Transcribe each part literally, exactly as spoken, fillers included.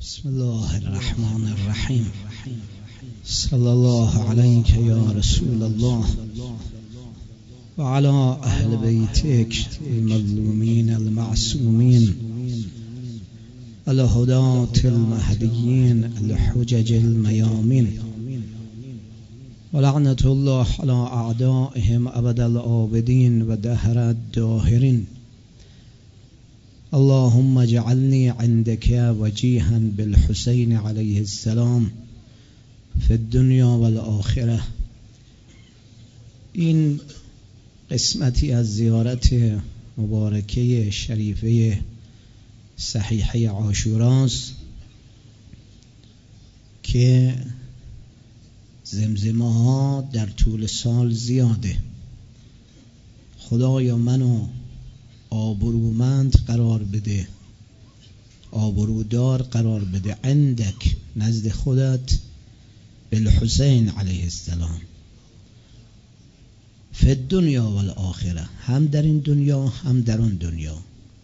بسم الله الرحمن الرحیم. صلی الله علیک یا رسول الله و علی اهل بیتک المظلومین المعصومین الهداة المهدیین الحجج المیامین و لعنة الله علی اعدائهم ابد العابدین و دهر الداهرین. اللهم اجعلني عندك وجيها بالحسين عليه السلام في الدنيا والآخرة. این قسمتی از زیارت مبارکه شریفه صحیحه عاشوراست که زمزمه ها در طول سال زیاده. خدایا منو آبرومند قرار بده، آبرودار قرار بده عندک، نزد خودت، بالحسین علیه السلام، فی الدنیا و الاخره، هم در این دنیا هم در اون دنیا.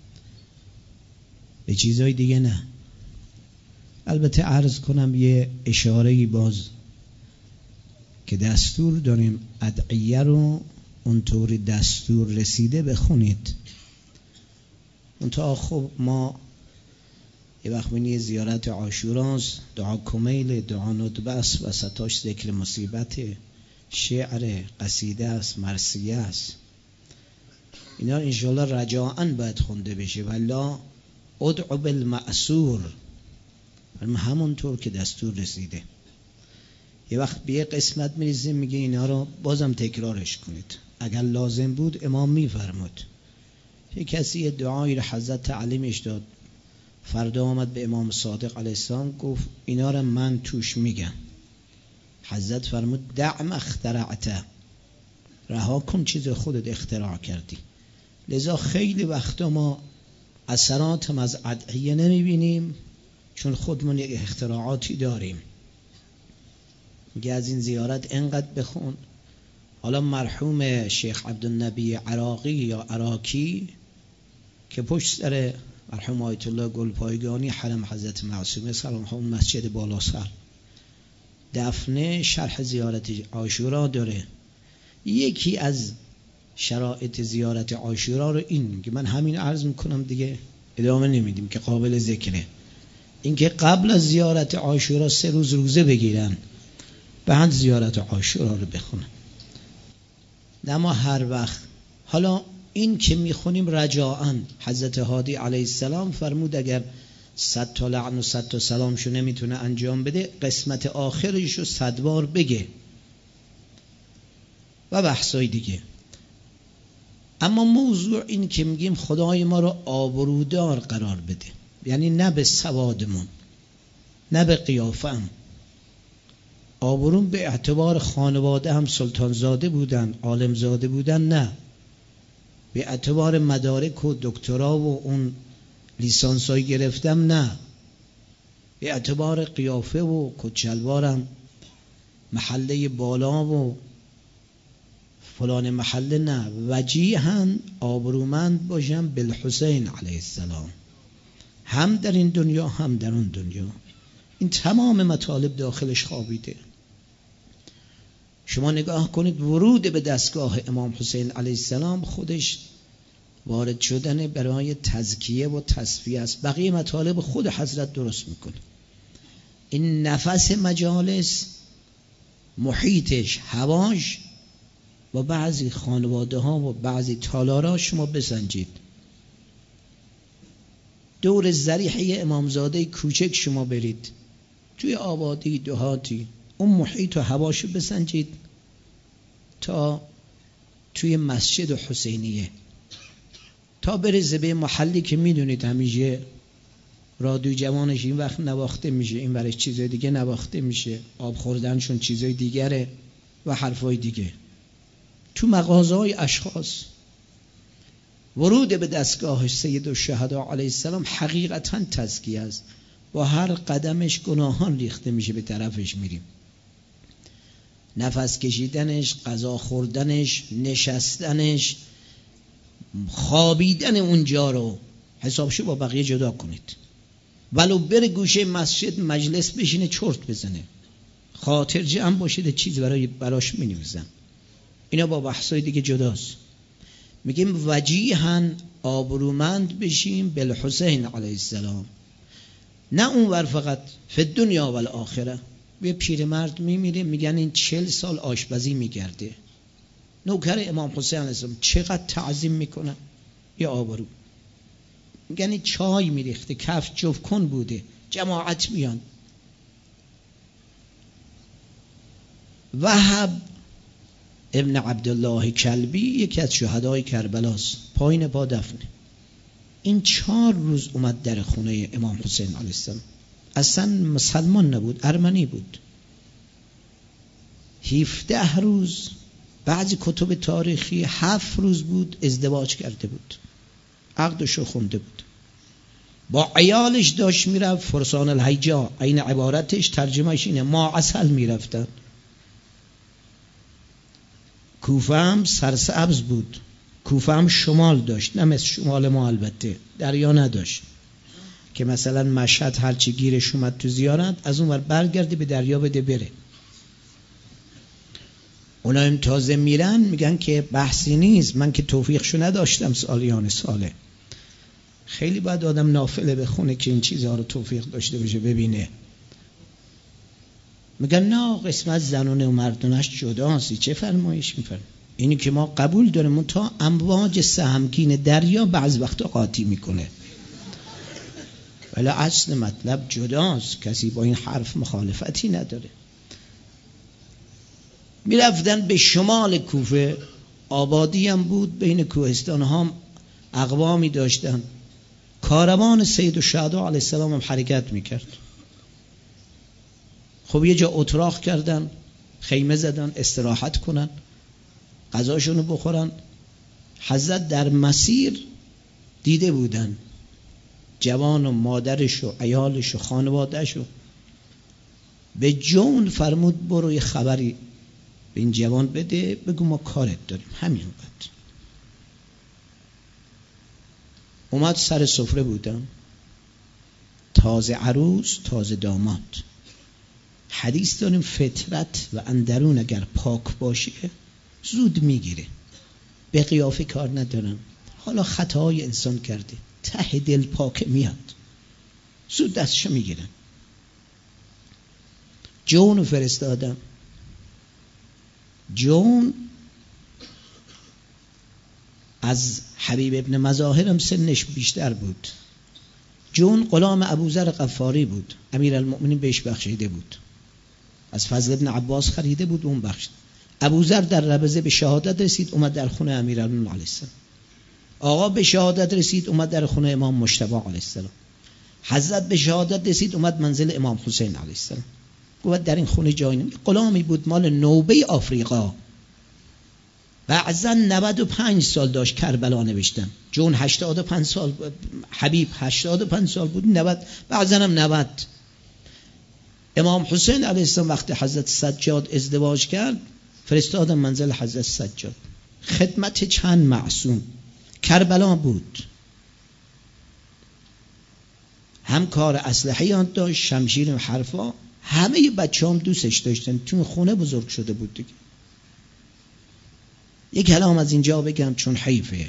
به چیزای دیگه نه. البته عرض کنم یه اشاره‌ای باز که دستور داریم ادعیه رو اونطوری دستور رسیده بخونید. منتها خب ما یه وقت بینی زیارت عاشوراست، دعا کمیل، دعا ندبه است، وسطاش ذکر مصیبت، شعر، قصیده است، مرثیه است. اینا انشاءالله رجاءً باید خونده بشه. والله ادعو بالمأثور، همونطور که دستور رسیده. یه وقت به یه قسمت میرسیم میگه اینا رو بازم تکرارش کنید. اگر لازم بود امام میفرمود. یه کسی یه دعایی رو حضرت تعلیمش داد، فردا آمد به امام صادق علیه السلام گفت اینا رو من توش میگم. حضرت فرمود دع ما اخترعت، رها کن چیز خودت اختراع کردی. لذا خیلی وقتا ما اثرات هم از ادعیه نمیبینیم چون خودمون یک اختراعاتی داریم. میگه از این زیارت انقدر بخون. حالا مرحوم شیخ عبدالنبی عراقی یا عراقی که پشت سر مرحوم آیت الله گلپایگانی حرم حضرت معصومه سلام هم مسجد بالا سر دفنه شرح زیارت عاشورا داره. یکی از شرایط زیارت عاشورا رو این که من همین عرض میکنم دیگه ادامه نمیدیم که قابل ذکره، این که قبل از زیارت عاشورا سه روز روزه بگیرن بعد زیارت عاشورا رو بخونن. نه ما هر وقت. حالا این که میخونیم رجاءً، حضرت هادی علیه السلام فرمود اگر صد تا لعن و صد تا سلامشو نمیتونه انجام بده قسمت آخرشو صد بار بگه و بحثای دیگه. اما موضوع این که میگیم خدای ما رو آبرودار قرار بده، یعنی نه به سوادمون نه به قیافم. آبرون به اعتبار خانواده هم سلطانزاده بودن، عالمزاده بودن، نه به اعتبار مدارک و دکترا و اون لیسانسای گرفتم، نه به اعتبار قیافه و کچلوارم محله بالا و فلان محله، نه وجیهن آبرومند باشم بالحسین علیه السلام، هم در این دنیا هم در اون دنیا. این تمام مطالب داخلش خوابیده. شما نگاه کنید ورود به دستگاه امام حسین علیه السلام خودش وارد شدن برای تزکیه و تصفیه است. بقیه مطالب خود حضرت درست میکنه. این نفس مجالس، محیطش، هواش و بعضی خانواده ها و بعضی تالارا شما بسنجید. دور ضریحه امامزاده کوچک شما برید توی آبادی دهاتی، اون محیط و هواشو بسنجید تا توی مسجد حسینیه، تا برسه به محلی که میدونید همیشه رادیو جوانش این وقت نواخته میشه، این برای چیزای دیگه نواخته میشه، آب خوردنشون چیزای دیگره و حرفای دیگه. تو مغازه‌های اشخاص ورود به دستگاه سید الشهدا علیه السلام حقیقتاً تزکیه است. با هر قدمش گناهان ریخته میشه، به طرفش میریم. نفس کشیدنش، غذا خوردنش، نشستنش، خوابیدن اونجا رو حسابشو با بقیه جدا کنید. ولو بره گوشه مسجد مجلس بشینه چرت بزنه، خاطر جمع باشید چیز برای براش می‌نویسن. اینا با بحثای دیگه جداست. میگیم وجیهن آبرومند بشیم بالحسین علیه السلام، نه اون ور فقط فی دنیا و الاخره. یه پیرمرد میمیره میگن این چل سال آشپزی میگرده، نوکر امام حسین علیه السلام، چقدر تعظیم میکنن. یه آبرو میگن این چای میریخته، کف جفت کن بوده، جماعت میان. وهب ابن عبدالله کلبی یکی از شهدای کربلاست، پایین پا دفنه. این چهار روز اومد در خونه امام حسین علیه السلام، اصلا مسلمان نبود، ارمنی بود. هفده روز، بعضی کتب تاریخی هفت روز بود ازدواج کرده بود، عقدشو خونده بود، با عیالش داشت میرفت فرسان الهیجا، این عبارتش ترجمهش اینه، ما عسل میرفتن. کوفه هم سرسبز بود، کوفه هم شمال داشت، نه مثل شمال ما البته، دریا نداشت که مثلا مشهد هرچی گیرش اومد تو زیارت از اون ور برگرده به دریا بده بره. اونا هم تازه میرن میگن که بحثی نیست، من که توفیقشو نداشتم سالیان ساله. خیلی باید آدم نافله بخونه که این چیزها رو توفیق داشته باشه ببینه. میگن نه قسمت زنونه و مردونش جداست، چه فرمایش میفرم؟ اینی که ما قبول داریم تا امواج سهمگین دریا بعض وقتا قاطی میکنه، ولی اصل مطلب جداست، کسی با این حرف مخالفتی نداره. میرفتن به شمال کوفه، آبادی هم بود، بین کوهستان ها اقوامی داشتن. کاروان سید الشهدا علیه السلام هم حرکت میکرد. خب یه جا اتراق کردن، خیمه زدن استراحت کنن، غذاشونو بخورن. حضرت در مسیر دیده بودن جوان و مادرش و عیالش و خانوادهش، به جون فرمود برو یه خبری به این جوان بده، بگو ما کارت داریم، همین قد. اومد سر سفره بودن، تازه عروس تازه داماد. حدیث داریم فطرت و اندرون اگر پاک باشه زود میگیره، به قیافه کار ندارم. حالا خطاهای انسان کرده، ته دل پاک میاد، زود دستشو میگیرن. جون فرستادم. جون از حبیب ابن مظاهرم سنش بیشتر بود. جون غلام ابوذر غفاری بود، امیرالمؤمنین بهش بخشیده بود، از فضل ابن عباس خریده بود، اون بخشید. ابوذر در ربضه به شهادت رسید، اومد در خونه امیرالمؤمنین علیه السلام. آقا به شهادت رسید، اومد در خونه امام مجتبی علیه السلام. حضرت به شهادت رسید، اومد منزل امام حسین علیه السلام. گفت در این خونه جای نمی. غلامی بود مال نوبه آفریقا، بعضا نود و پنج سال داشت کربلا نوشتن. جون هشتاد و پنج سال، حبیب هشتاد و پنج سال بود، نود، بعضا هم نود. امام حسین علیه السلام وقتی حضرت سجاد ازدواج کرد فرستادن منزل حضرت سجاد، خدمت چند معصوم. کربلا بود، هم کار اسلحه داشت، شمشیر و حرفا. همه بچه هم دوستش داشتن، تو خونه بزرگ شده بود دیگه. یک کلام از اینجا بگم چون حیفه.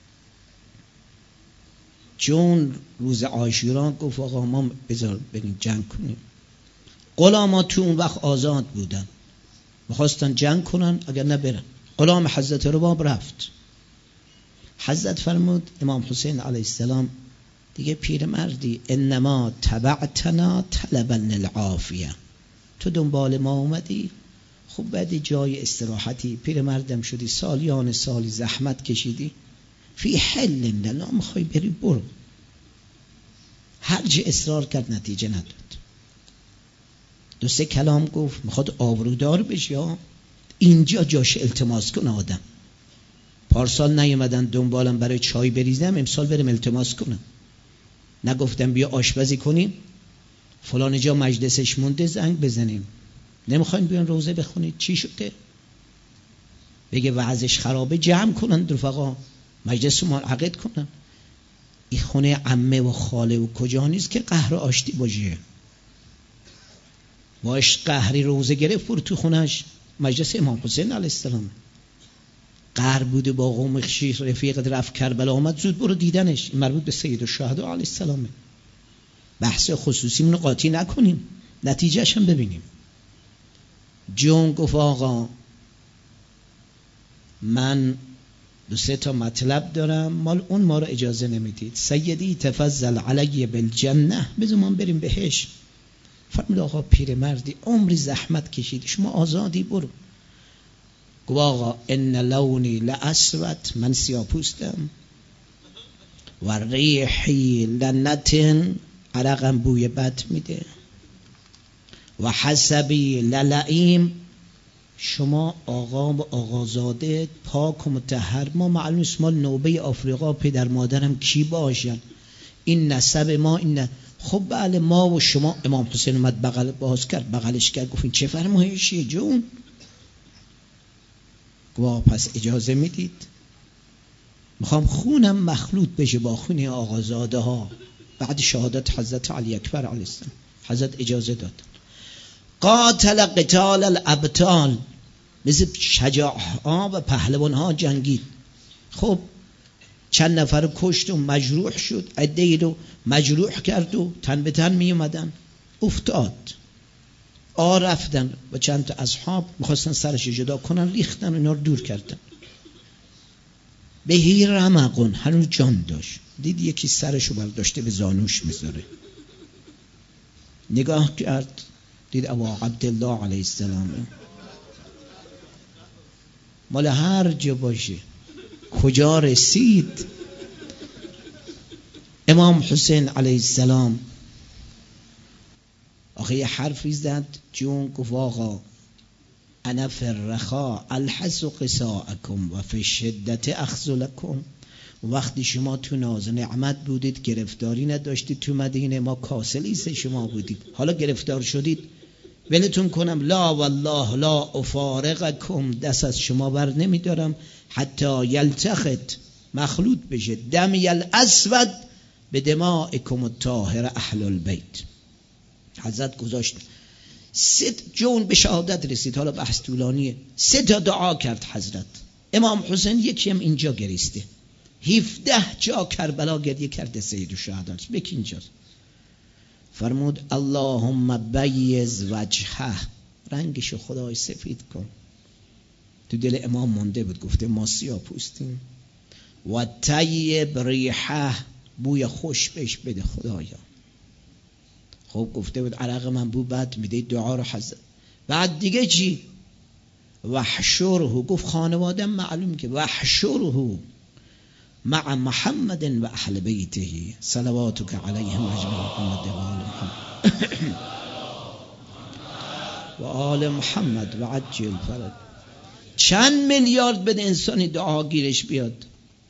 چون روز عاشورا گفت آقا ما بذار بریم جنگ کنیم. غلاما تو اون وقت آزاد بودن، میخواستن جنگ کنن، اگر نبرن. غلام حضرت رباب رفت. حضرت فرمود امام حسین علیه السلام دیگه پیرمردی، انما تبعتنا طلبا للعافیه، تو دنبال ما اومدی، خب بعد جای استراحتی، پیرمردم شدی، سالیان سالی زحمت کشیدی، فی حل لنا، میخوای بری برو. هر جا اصرار کرد نتیجه نداد. دو سه کلام گفت، میخواد آبرودار بشه، اینجا جاش التماس کن آدم. پارسال نیومدن دنبالم برای چای بریزم، امسال برم التماس کنم. نگفتم بیا آشپزی کنیم، فلان جا مجلسش مونده زنگ بزنیم، نمیخواین بیان روزه بخونید، چی شده؟ بگه وضعش خرابه، جمع کنن رفقا، مجلس رو منعقد کنن. این خونه عمه و خاله و کجا نیست که قهر و آشتی باشه. باش قهری روزه گرفت برو تو خونش، مجلس امام حسین علیه السلام قهر بوده با قوم خیش، رفیقت رفت کربلا آمد زود برو دیدنش. این مربوط به سید الشهدا علیه السلامه. بحث خصوصی منو قاطی نکنیم، نتیجهش هم ببینیم. جون گفت آقا من دو سه تا مطلب دارم، مال اون ما رو اجازه نمیدید. سیدی تفضل علی بالجنه، بذار ما بریم بهش. فرمود آقا پیرمردی عمری زحمت کشید، شما آزادی برو. گفت آقا ان لونی لاسود، من سیاه‌پوستم، و ریحی لنتن، عرقم بوی بد میده، و حسبی للعیم، شما آقا و آقازاده پاک و مطهر، ما معلوم است ما نوبه آفریقا پدر مادرم کی باشن، این نسب ما این ن... خب بله ما و شما. امام حسین اومد بغل باز کرد، بغلش کرد، گفت این چه فرمایشیه جون؟ گفت پس اجازه میدید میخوام خونم مخلوط بشه با خون آقازاده ها. بعد شهادت حضرت علی اکبر علیه السلام حضرت اجازه داد. قاتل قتال الابطال، مثل شجاع ها و پهلوان ها جنگید. خب چند نفر کشت و مجروح شد، عده‌ای رو مجروح کرد و تن به تن می اومدن، افتاد. آ رفتن و چند تا اصحاب میخواستن سرش جدا کنن، ریختن و اینا رو دور کردن. بهی رمقون، هنوز جان داشت، دید یکی سرشو برداشته به زانوش میذاره، نگاه کرد دید ابا عبدالله علیه السلام. مال هر جا باشه کجا رسید. امام حسین علیه السلام آخه یه حرفی زد، جون گفت آقا انا فی الرخاء الحس قصاءکم و فی الشدة اخذ لکم. وقتی شما تو ناز و نعمت بودید گرفتاری نداشتید، تو مدینه ما کاسلی سه شما بودید، حالا گرفتار شدید ولتون کنم؟ لا والله لا افارقکم، دست از شما بر نمیدارم حتی یلتخط، مخلوط بشه دمی الاسود به دمائکم الطاهر اهل البیت. حضرت گذاشت سه جون به شهادت رسید، حالا بحث طولانیه. سه تا دعا کرد حضرت. امام حسین یکی هم اینجا گریسته، هفده جا کربلا گریه کرده سید الشهدا، یکی اینجاست. فرمود اللهم بیض وجهه، رنگشو خدای سفید کن. تو دل امام مونده بود، گفته ما سیاه پوستیم. و طیب ریحه، بوی خوش بهش بده خدایا. خب گفته بود عرق من بو بد میده، دعا رو حضرت. بعد دیگه چی؟ وحشره، گفت خانوادم معلوم که وحشره مع محمد و اهل بیته صلواتک علیهم اجمعین، محمد و آل محمد و آل محمد و عجل فرج. چند میلیارد بده انسانی دعا گیرش بیاد،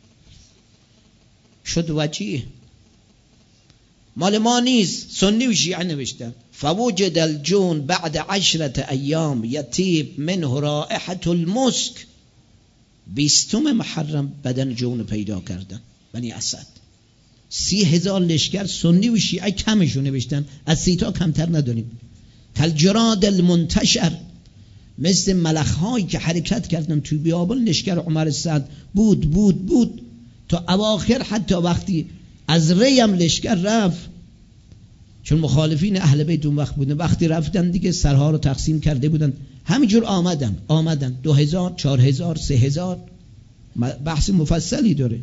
شد وجیه. مال ما نیست، سنی و شیعه نوشتن. فوجد الجون بعد عشرت ایام یطیب منه رائحة المسک. بیستم محرم بدن جون پیدا کردن بنی اسد. سی هزار لشکر سنی و شیعه کمشون نوشتن، از سی تا کمتر نداریم. کالجراد المنتشر، مثل ملخ‌هایی که حرکت کردن توی بیابان. لشکر عمر سعد بود بود بود تا اواخر، حتی وقتی از ریم لشکر رفت، چون مخالفین اهل بیت اون وقت بودن، وقتی رفتن دیگه سرها رو تقسیم کرده بودن، همینجور آمدن آمدن دو هزار چهار هزار سه هزار، بحث مفصلی داره.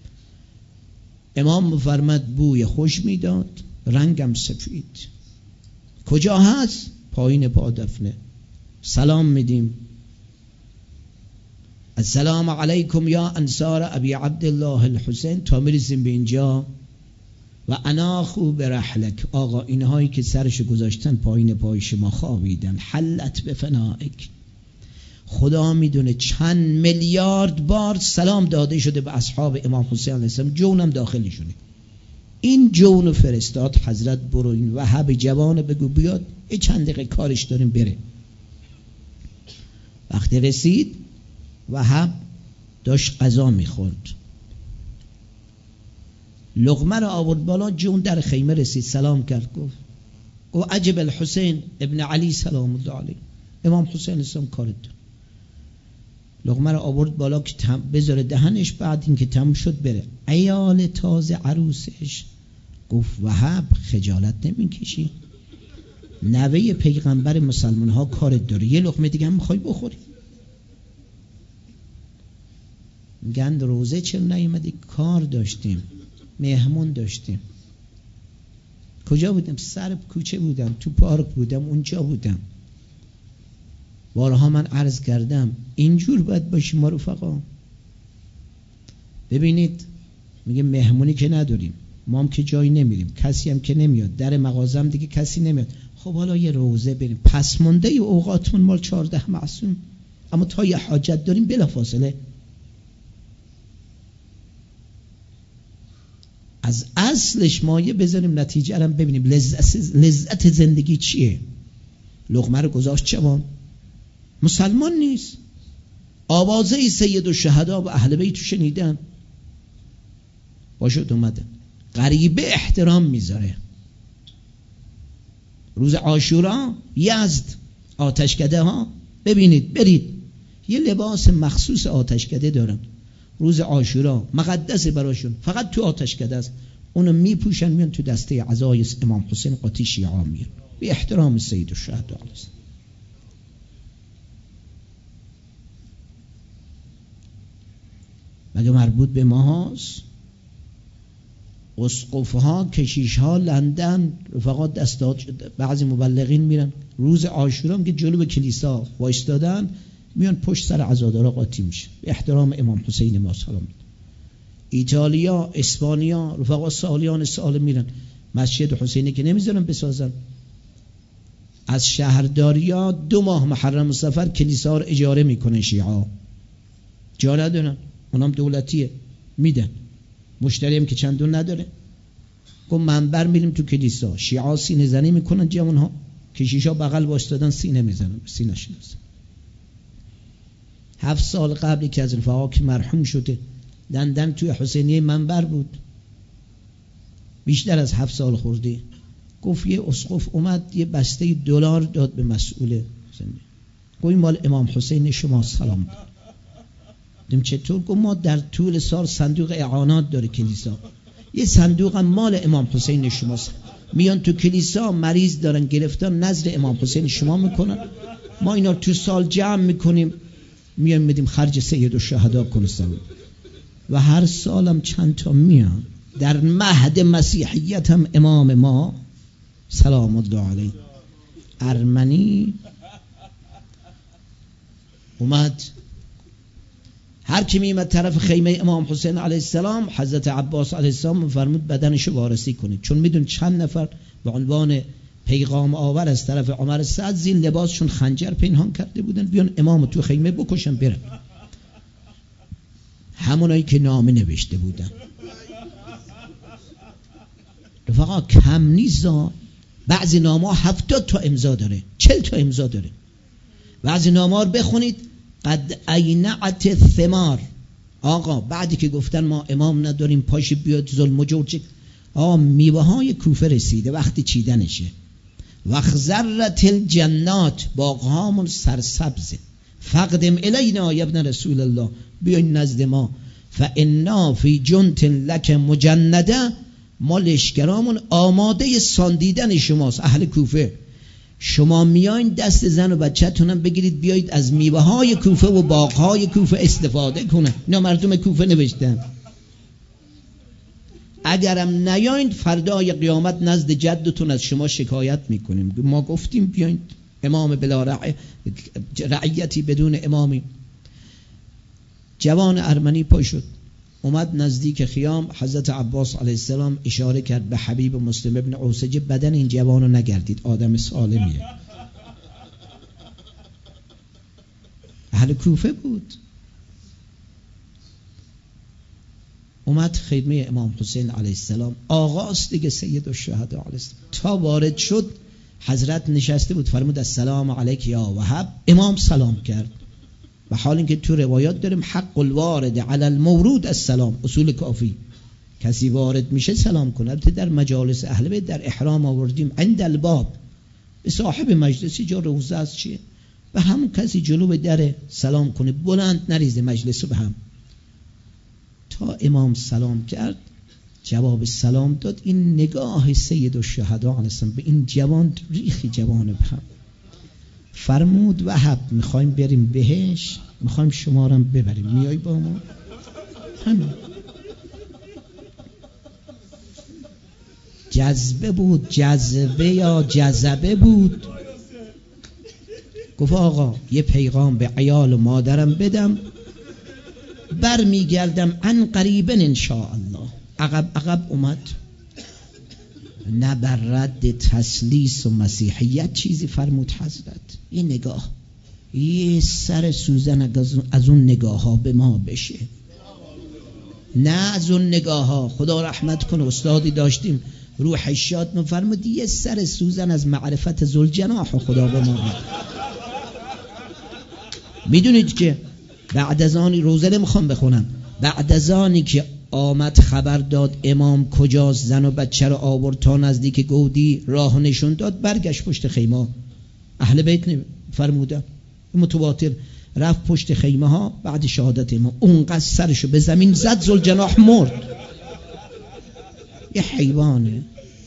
امام مفرمد بوی خوش میداد، رنگم سفید. کجا هست؟ پایین پادفنه. سلام میدیم، السلام علیکم یا انصار ابی عبدالله الحسین، تا میرسیم به اینجا. و اناخو برحلک، آقا اینهایی که سرش گذاشتن پایین پای شما خوابیدن، حلت بفنائک. خدا میدونه چند میلیارد بار سلام داده شده به اصحاب امام حسین علیه السلام، جونم داخلشونه. این جون فرستاد حضرت، برو این وهب جوان بگو بیاد، یه چند دقیقه کارش داریم بره. وقتی رسید وهب داشت غذا میخورد. لقمه رو آورد بالا، جون در خیمه رسید، سلام کرد، گفت گفت عجب الحسین ابن علی سلام الله علیه، امام حسین اسلام کارت داد. لقمه رو آورد بالا که بذاره دهنش، بعد این که تموم شد بره. عیال تازه عروسش گفت وهب خجالت نمیکشی؟ نوه پیغمبر مسلمان ها کارت داره، یه لقمه دیگه هم میخوای بخوری؟ میگن روزه چرا نیومدی؟ کار داشتیم، مهمون داشتیم. کجا بودم؟ سر کوچه بودم، تو پارک بودم، اونجا بودم. بارها من عرض کردم اینجور باید باشیم ما رفقا. ببینید میگه مهمونی که نداریم، ما هم که جایی نمیریم، کسی هم که نمیاد، در مغازم دیگه کسی نمیاد. خب حالا یه روزه بریم، پس مونده ی اوقاتمون مال چهارده معصوم، اما تا یه حاجت داریم بلا فاصله از اصلش مایه بذاریم، نتیجه رو ببینیم. لذت, لذت زندگی چیه؟ لقمه رو گذاشت جوان، مسلمان نیست، آوازه سید الشهدا و اهل بیت شنیدن، باشد اومدن. غریبه احترام میذاره. روز عاشورا یزد آتشکده ها، ببینید برید یه لباس مخصوص آتشکده دارن، روز عاشورا مقدس براشون، فقط تو آتشکده است، اونو میپوشن، میان تو دسته عزای امام حسین قاطی شیعه میان به احترام سید الشهدا علیه. مگه مربوط به ما هست؟ اسقف ها، کشیش ها لندن فقط دستات شده. بعضی مبلغین میرن روز عاشورا که جلو به کلیسا وایستادن، میان پشت سر عزادارا قاطی میشه به احترام امام حسین ما سلام. ایتالیا، اسپانیا رفقا سالیان سال میرن مسجد حسینی که نمیذارن بسازن، از شهرداریا دو ماه محرم و سفر کلیسا رو اجاره میکنه شیعه، جا ندارن، اونام دولتیه میدن، مشتری هم که چندون نداره. گفت منبر میریم تو کلیسا، شیعه سینه زنی میکنن، جوان ها کشیشا بغل واسطادن سینه میزنن، سینه شناسن. هفت سال قبلی که از رفقا که مرحوم شده لندن توی حسینیه منبر بود، بیشتر از هفت سال خورده. گفت یه اسقف اومد یه بسته دلار داد به مسئول زمین، گفت این مال امام حسین شما سلام داد. دیم چطور؟ گفت ما در طول سال صندوق اعانات داره کلیسا، یه صندوق هم مال امام حسین شماست، میان تو کلیسا مریض دارن گرفتن نظر امام حسین شما میکنن، ما اینا تو سال جمع میکنیم میان میدیم خرج سید الشهدا کنه. و هر سالم چند تا میان. در مهد مسیحیت هم امام ما سلام الله علیه ارمنی اومد، هر کی میمد طرف خیمه امام حسین علیه السلام، حضرت عباس علیه السلام فرمود بدنشو وارسی کنید، چون میدون چند نفر به عنوان پیغام آور از طرف عمر سعد زیر لباسشون خنجر پنهان کرده بودن، بیان امامو تو خیمه بکشن برن، همونایی که نامه نوشته بودن. رفقا کم نیزا، بعضی نامه هفتاد تا امضا داره، چل تا امضا داره. بعضی نامه رو بخونید قد اینعت الثمار، آقا بعدی که گفتن ما امام نداریم پاشی بیاد ظلم و جور، آقا میوه های کوفه رسیده وقتی چیدنشه، وخزرت الجنات باغهامون سرسبزه، فقدم الینا یا ابن رسول الله، بیاین نزد ما، فانا فی جنت لک مجنده، ما لشکرامون آماده ساندیدن شماست اهل کوفه، شما میاین دست زن و بچه‌تونم بگیرید بیایید از میوه های کوفه و باغ های کوفه استفاده کنه. اینا مردم کوفه نوشتن. اگرم نیایید فردای قیامت نزد جدتون از شما شکایت میکنیم، ما گفتیم بیایید، امام بلا رع... رعیتی بدون امامی. جوان ارمنی پا شد اومد نزدیک خیام، حضرت عباس علیه السلام اشاره کرد به حبیب مسلم ابن اوسجه، بدن این جوانو نگردید، آدم سالمیه. اهل کوفه بود. اومد خیمه امام حسین علیه السلام، آغاز دیگه سید الشهدا علیه السلام. تا وارد شد حضرت نشسته بود، فرمود السلام علیک یا وهب، امام سلام کرد. و حال اینکه تو روایات داریم حق الوارد علی المورود السلام، اصول کافی کسی وارد میشه سلام کنه. البته در مجالس اهل بیت در احرام آوردیم عند الباب، به صاحب مجلسی جا روزه است چیه، و همون کسی جلو به در سلام کنه، بلند نریزه مجلس به هم. تا امام سلام کرد جواب سلام داد، این نگاه سید الشهدا علیه السلام به این جوان ریخی جوان به هم. فرمود وهب میخوایم بریم بهش، میخوایم شما رو ببریم، میای با ما؟ همین جذبه بود، جذبه یا جذبه بود. گفت آقا یه پیغام به عیال و مادرم بدم، بر میگردم عن قریبا ان شاء الله. عقب عقب اومد، نه بر رد تسلیس و مسیحیت چیزی فرمود حضرت. این نگاه، یه سر سوزن از اون نگاه ها به ما بشه، نه از اون نگاه ها. خدا رحمت کنه استادی داشتیم روح شاد مفرمود یه سر سوزن از معرفت ذوالجناح خدا به ما. میدونید که بعد از آنی روزه نمیخوام بخونم، بعد از آنی که آمد خبر داد امام کجاست، زن و بچه رو آورد تا نزدیک گودی، راه نشون داد، برگشت پشت خیمه. اهل بیت فرمودن متواتر، رفت پشت خیمه ها بعد شهادت امام، اونقدر سرشو به زمین زد ذوالجناح مرد. یه حیوانه.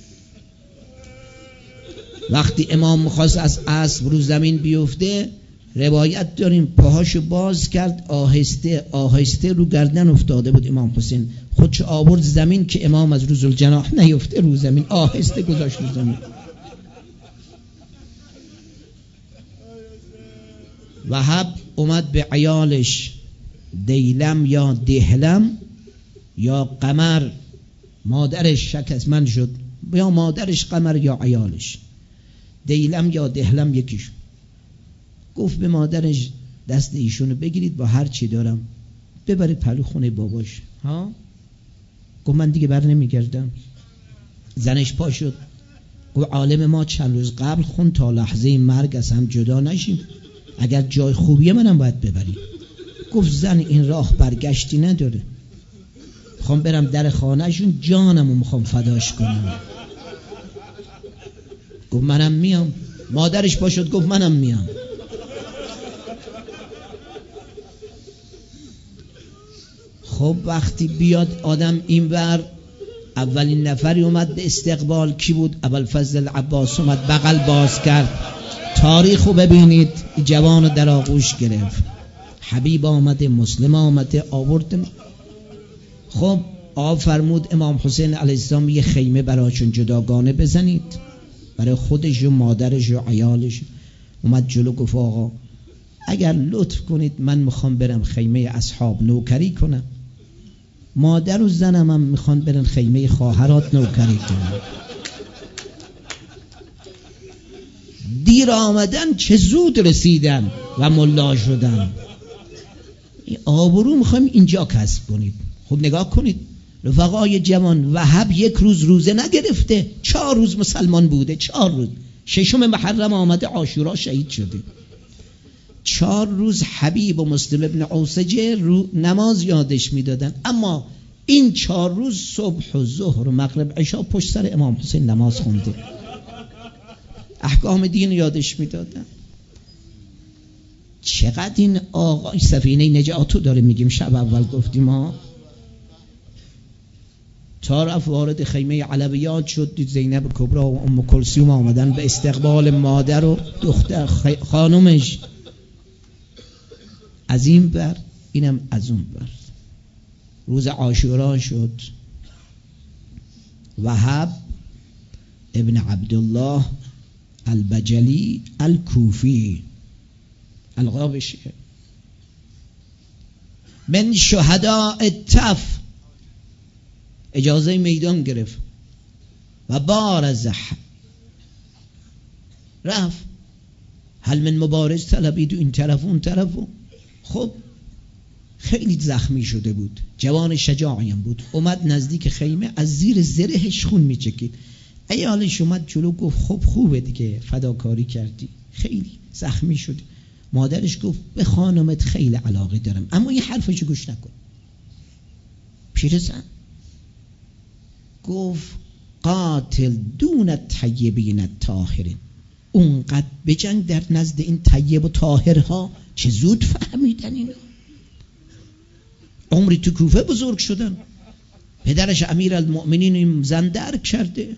وقتی امام میخواست از اسب رو زمین بیفته، روایت داریم پاهاشو باز کرد، آهسته آهسته رو گردن افتاده بود امام حسین، خودشو آورد زمین که امام از رو ذوالجناح نیفته رو زمین، آهسته گذاشت رو زمین. وهب اومد به عیالش، دیلم یا دهلم یا قمر، مادرش شکستمند شد، یا مادرش قمر یا عیالش، دیلم یا دهلم یکیش. گفت به مادرش دست ایشونو بگیرید، با هر چی دارم ببرید پلو خونه باباش. ها گفت من دیگه بر نمیگردم. زنش پا شد، گفت عالم ما چند روز قبل خون تا لحظه مرگ از هم جدا نشیم، اگر جای خوبیه منم باید ببری. گفت زن این راه برگشتی نداره، میخوام برم در خانهشون جانمو میخوام فداش کنم. گفت منم میام. مادرش پا شد گفت منم میام. خب وقتی بیاد آدم این بر، اولین نفری اومد به استقبال کی بود؟ ابوالفضل عباس اومد بغل باز کرد. تاریخو ببینید، جوانو در آغوش گرفت، حبیب آمده، مسلم آمده، آورد. خب آقا فرمود امام حسین علیه السلام یه خیمه براشون جداگانه بزنید، برای خودش و مادرش و عیالش. اومد جلو گفت آقا اگر لطف کنید من میخوام برم خیمه اصحاب نوکری کنم، مادر و زنم هم میخوان برن خیمه خواهرات نوکری کنم. دیر آمدن چه زود رسیدن و ملا شدن. آبرو میخوایم اینجا کسب کنید. خب نگاه کنید رفقای جوان، وهب یک روز روزه نگرفته، چهار روز مسلمان بوده، چهار روز، ششم محرم آمده عاشورا شهید شده، چهار روز حبیب و مسلم ابن عوسجه رو نماز یادش میدادن، اما این چهار روز صبح و ظهر و مغرب عشا پشت سر امام حسین نماز خونده، احکام دین یادش میدادن. چقدر این آقای سفینه نجاتو داره میگیم، شب اول گفتیم ها، تا رفت وارد خیمه علویات شد، دید زینب کبرا و ام کلثوم آمدن به استقبال مادر و دختر خانومش. از این بر اینم از اون بر. روز عاشورا شد. وهب ابن عبدالله البجلی الکوفی القابش من شهداء تف، اجازه میدان گرفت و بارز رفت. هل من مبارز طلبید این طرف اون طرف. خب خیلی زخمی شده بود، جوان شجاعی بود، اومد نزدیک خیمه، از زیر زرهش خون میچکید. عیالش اومد جلو گفت خب خوبه دیگه، فداکاری کردی، خیلی زخمی شدی. مادرش گفت به خانمت خیلی علاقه دارم، اما این حرفشو گوش نکن. پیرزن گفت قاتل دون الطیبین الطاهرین، اونقدر بجنگ در نزد این طیب و طاهرها. چه زود فهمیدن اینا، عمری تو کوفه بزرگ شدن، پدرش امیر المؤمنین این زن درک کرده.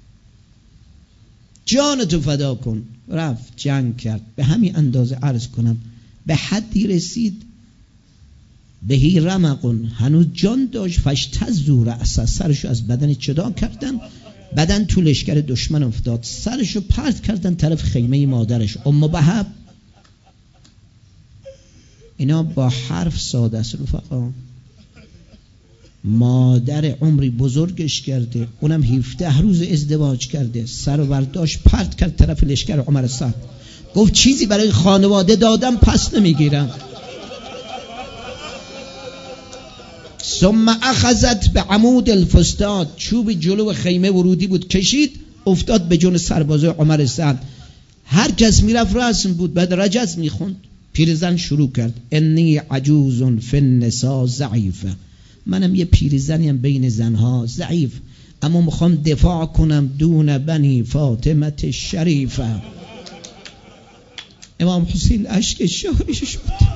جانتو فدا کن، رفت جنگ کرد. به همین اندازه عرض کنم به حدی رسید بهی رمقون، هنوز جان داشت، فاشتزوا رأسه، سرشو از بدن جدا کردن، بدن تو لشکر دشمن افتاد، سرشو پرت کردن طرف خیمه مادرش ام بهب. اینا با حرف ساده است رفقا. مادر عمری بزرگش کرده، اونم هفده روز ازدواج کرده، سر و برداشت پرت کرد طرف لشکر عمر سعد. گفت چیزی برای خانواده دادم پس نمیگیرم. ثم اخذت به عمود الفستاد، چوب جلو خیمه ورودی بود، کشید افتاد به جون سربازای عمر سعد. هر کس میرفت رسم بود، بعد رجز میخوند. پیرزن شروع کرد انی عجوز فی النساء ضعیفه، منم یه پیرزنیم بین زنها ضعیف، اما میخوام دفاع کنم دون بنی فاطمه شریفه. امام حسین اشکش جاری شد،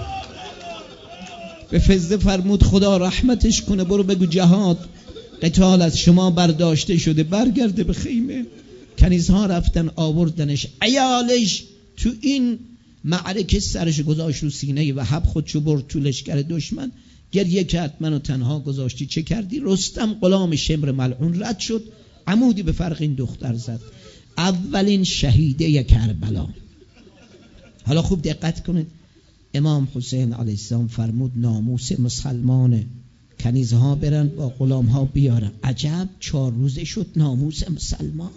به فزده فرمود خدا رحمتش کنه، برو بگو جهاد قتال از شما برداشته شده، برگرده به خیمه. کنیزها رفتن آوردنش، عیالش تو این معرکه سرش گذاشت رو سینه و حب خودشو برد تو لشکر دشمن. گریه کرد منو تنها گذاشتی چه کردی؟ رستم غلام شمر ملعون رد شد، عمودی به فرق این دختر زد. اولین شهیده کربلا. حالا خوب دقت کنید، امام حسین علیه السلام فرمود ناموس مسلمانه، کنیزها برن با غلامها بیارن. عجب چهار روزه شد ناموس مسلمان.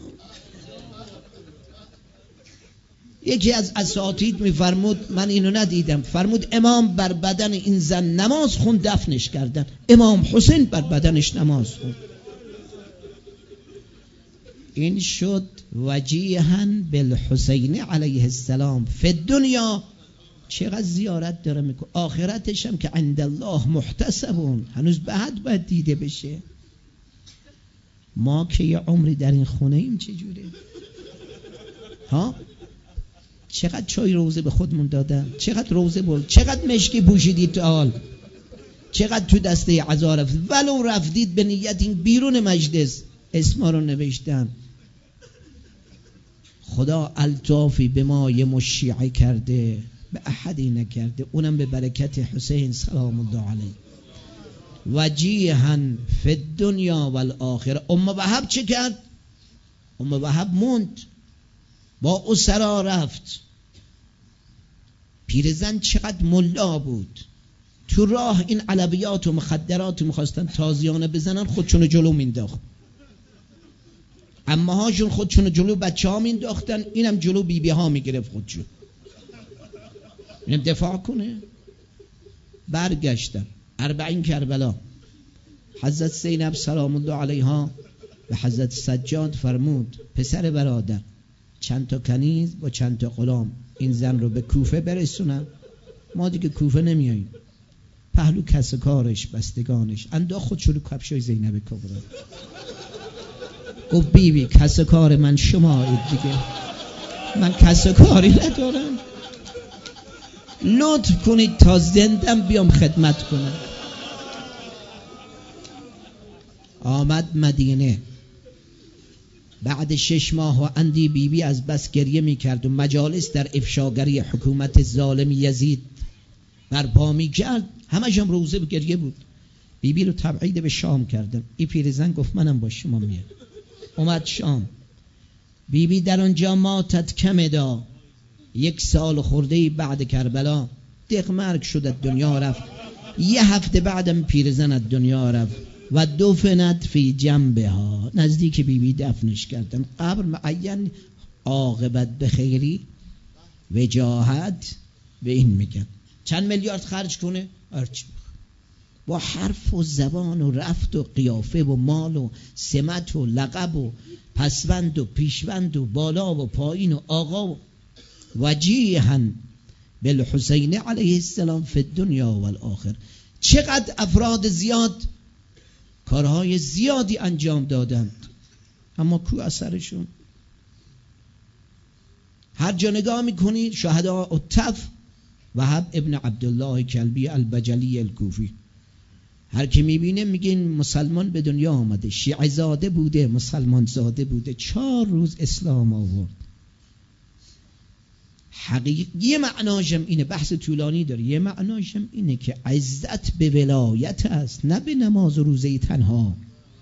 یکی از اساتید میفرمود من اینو ندیدم، فرمود امام بر بدن این زن نماز خوند، دفنش کردن. امام حسین بر بدنش نماز خوند. این شد وجیها بالحسین علیه السلام فی دنیا. چقدر زیارت داره میکنه، آخرتش هم که عند الله محتسبون، هنوز بعد باید دیده بشه. ما که یه عمری در این خونه ایم چجوره ها؟ چقدر چای روزه به خودمون دادن، چقدر روزه برد، چقدر مشکی پوشیدید تو حال، چقدر تو دسته عزا رفت، ولو رفتید به نیت این بیرون مجلس اسما رو نوشتن. خدا الطافی به ما یه مشیعه کرده، به احدی نکرده، اونم به برکت حسین سلام الله علیه. وجیها فی الدنیا والآخره. ام وهب چه کرد؟ ام وهب موند، با اسرا رفت. پیرزن چقدر ملا بود، تو راه این علویات و مخدرات میخواستن تازیانه بزنن، خودشونو جلو مینداخت. اما هاشون خودشونو جلو بچه ها مینداختن، اینم جلو بی بی ها میگرفت خودشون، اینم دفاع کنه. برگشتن اربعین کربلا. حضرت زینب سلام الله علیها به حضرت سجاد فرمود پسر برادر، چند تا کنیز با چند تا غلام این زن رو به کوفه برسونن، ما دیگه کوفه نمیاییم. پهلو کس کارش بستگانش انداخت خودشو رو کفشای زینب کبرا. گفت بیبی کس کار من شمایید دیگه، من کس کاری ندارم، لطف کنید تا زندم بیام خدمت کنم. آمد مدینه. بعد شش ماه و اندی بیبی بی از بس گریه می کرد و مجالس در افشاگری حکومت ظالم یزید برپا می کرد، همش هم روزه گریه بود. بیبی بی رو تبعید به شام کردن. این پیرزن گفت منم با شما میام. اومد شام. بیبی بی در آنجا ماتت کمدا، یک سال خورده بعد کربلا دقمرگ شد، از دنیا رفت. یه هفته بعدم پیرزن از دنیا رفت و دفنت فی جنبها، نزدیک بیبی بی دفنش کردن. قبر معین، عاقبت به خیری وجاهت به این میگن. چند میلیارد خرج کنه هرچی، با حرف و زبان و رفت و قیافه و مال و سمت و لقب و پسوند و پیشوند و بالا و پایین و آقا و وجیها بالحسین علیه السلام فی الدنیا والآخر. چقدر افراد زیاد کارهای زیادی انجام دادند، اما کو اثرشون؟ هر جا نگاه میکنید شهدا التف وهب ابن عبدالله کلبی البجلی الکوفی، هر کی میبینه میگه این مسلمان به دنیا آمده، شیعه زاده بوده، مسلمان زاده بوده، چهار روز اسلام آورد. حقیقی یه معناشم اینه، بحث طولانی داره، یه معناشم اینه که عزت به ولایت است، نه به نماز و روزه تنها.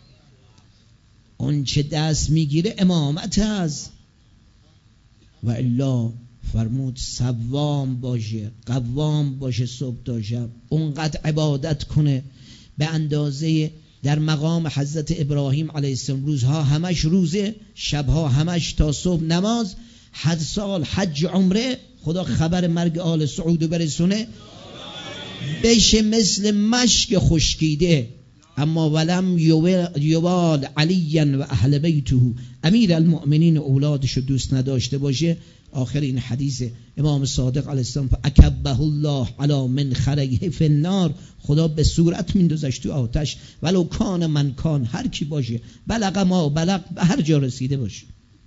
اون چه دست میگیره امامت است. و الا فرمود صوام باشه، قوام باشه، صبح تا شب اونقدر عبادت کنه به اندازه در مقام حضرت ابراهیم علیه السلام، روزها همش روزه، شبها همش تا صبح نماز، حد سال حج عمره، خدا خبر مرگ آل سعود برسونه، بشه مثل مشک خشکیده. اما ولم یوال علی و اهل بیته، امیر المؤمنین اولادشو دوست نداشته باشه. آخر این حدیث امام صادق علیه السلام اکبه الله علی منخره فی النار، خدا به صورت میندازش تو آتش، ولو کان من کان، هر کی باشه، بلغ ما بلغ، به هر جا رسیده باشه.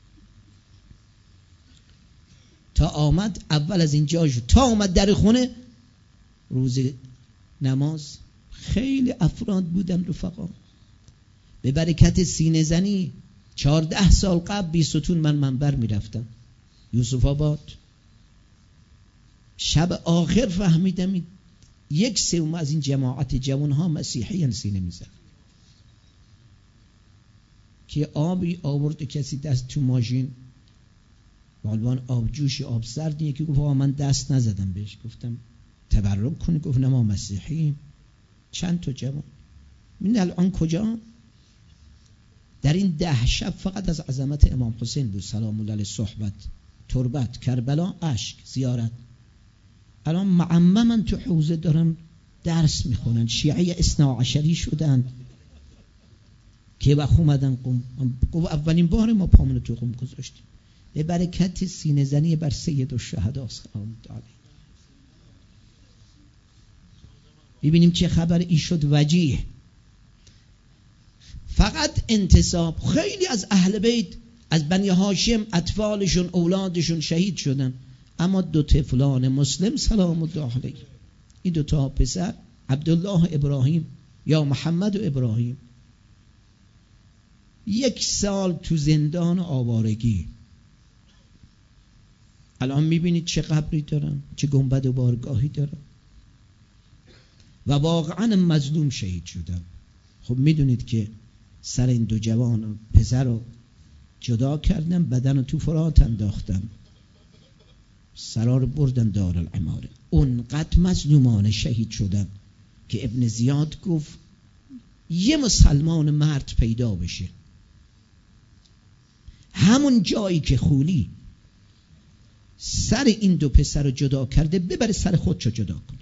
تا آمد اول از اینجا شد، تا آمد در خونه روز نماز، خیلی افراد بودن رفقا، به برکت سینه زنی چهارده سال قبل بی ستون من منبر میرفتم یوسف آباد، شب آخر فهمیدم یک سوم از این جماعت جوان ها مسیحی سینه میزن، که آبی آورد کسی دست تو ماشین بالبان آب جوش آب سرد، یکی گفت آقا من دست نزدم بهش، گفتم تبرک کنی، گفت نه ما مسیحییم. چند تا جوان من الان کجا؟ در این ده شب فقط از عظمت امام حسین بود سلام الله علیه صحبت، تربت، کربلا، اشک، زیارت. الان معمما تو حوزه دارن درس میخونن، شیعه اثنا عشری شدن که وقت اومدن قم، اولین بار ما پامون تو قم گذاشتیم به برکت سینه زنی بر سید الشهدا سلام الله. ببینیم چه خبر ای شد وجیه. فقط انتصاب، خیلی از اهل بیت از بنی هاشم اطفالشون اولادشون شهید شدن، اما دو طفلان مسلم سلام الله علیه، این دو تا پسر عبدالله ابراهیم یا محمد و ابراهیم، یک سال تو زندان آوارگی. الان میبینید چه قبری دارن، چه گنبد و بارگاهی دارن، و واقعا مظلوم شهید شدن. خب میدونید که سر این دو جوان پسر رو جدا کردن، بدن رو تو فرات انداختن، سرا رو بردن دارالعماره. اونقدر مظلومان شهید شدن که ابن زیاد گفت یه مسلمان مرد پیدا بشه همون جایی که خولی سر این دو پسر رو جدا کرده ببره سر خودشو جدا کنه،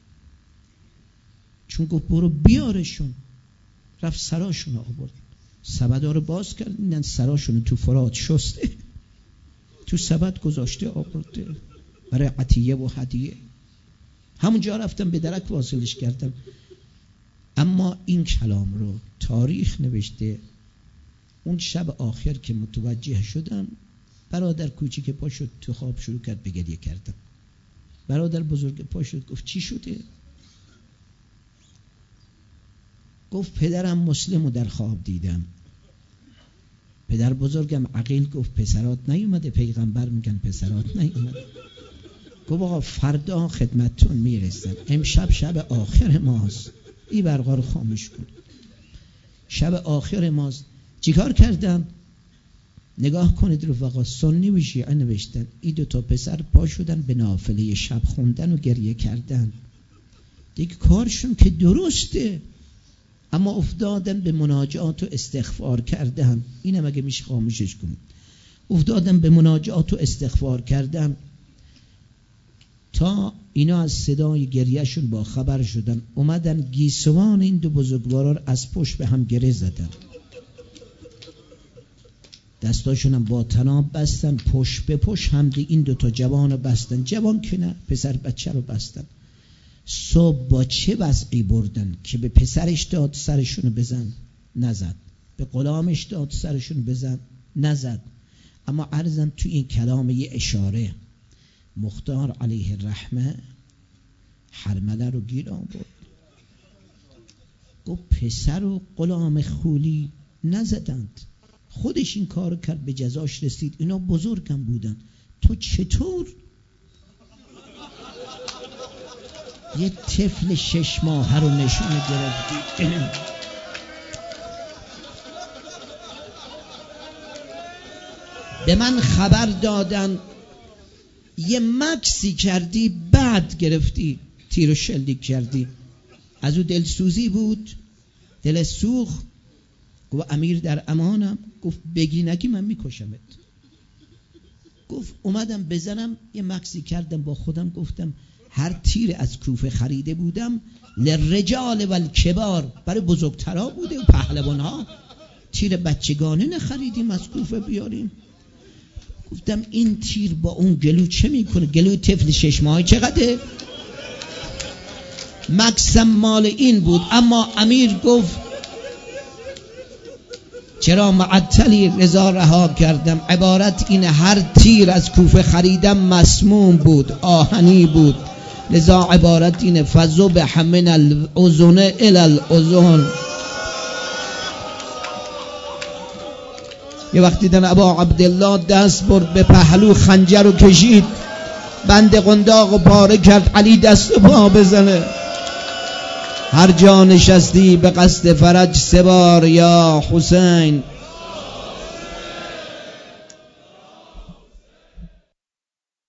چون گفت برو بیارشون. رفت سراشون آورد، سبدا رو باز کردن، سراشون تو فرات شسته، تو سبد گذاشته آورده برای عطیه و هدیه. همونجا رفتم به درک واصلش کردم. اما این کلام رو تاریخ نوشته. اون شب آخر که متوجه شدن، برادر کوچیک پا شد تو خواب شروع کرد به گریه کردن. برادر بزرگ پا شد گفت چی شده؟ گفت پدرم مسلم رو در خواب دیدم. پدر بزرگم عقیل گفت پسرات نیومده؟ پیغمبر میگن پسرات نیومده. گفت آقا فردا خدمتتون میرسن، امشب شب آخر ماست، این برقا رو خاموش کن، شب آخر ماست. چیکار کردن؟ نگاه کنید رفقا، سنی و شیعه نوشتن این دو تا پسر پا شدن به نافله شب خوندن و گریه کردن. دیگه کارشون که درسته، اما افتادن به مناجات و استغفار کردن. اینم اگه میشه خاموشش کنید. افتادن به مناجات و استغفار کردن تا اینا از صدای گریهشون با خبر شدن، اومدن گیسوان این دو بزرگوارا از پشت به هم گره زدن، دستاشون هم با طناب بستن، پشت به پشت هم این دو تا جوان رو بستن، جوان که نه پسر بچه رو بستن. صبح با چه وضعی بردن که به پسرش داد سرشونو بزن، نزد. به غلامش داد سرشون بزن، نزد. اما عرضم تو این کلام یه اشاره، مختار علیه الرحمه حرمله رو گیر آورد، گفت پسر و غلام خولی نزدند، خودش این کار کرد، به جزاش رسید، اینا بزرگم بودن، تو چطور یه طفل شش ماهه رو نشونه گرفتی؟ به من خبر دادن یه مکسی کردی بعد گرفتی تیر و شلیک کردی. از او دلسوزی بود، دل سوخت، گفت امیر در امانم. گفت بگی نگی من میکشمت. گفت اومدم بزنم یه مکسی کردم با خودم، گفتم هر تیر از کوفه خریده بودم للرجال والکبار، برای بزرگترا بوده و پهلوانها، تیر بچگانه نخریدیم از کوفه بیاریم. گفتم این تیر با اون گلو چه میکنه؟ گلوی طفل شش ماهه چقدره؟ مکسم مال این بود. اما امیر گفت چرا معطلی؟ رضا رها کردم. عبارت این هر تیر از کوفه خریدم مسموم بود، آهنی بود، لذا عبارت اینه فذبح من الاذن الی الاذن. یه وقتی دیدن ابا عبدالله دست برد به پهلو، خنجر رو کشید، بند قنداق رو پاره کرد، علی دست و پا بزنه. هر جا نشستی به قصد فرج سه بار یا حسین،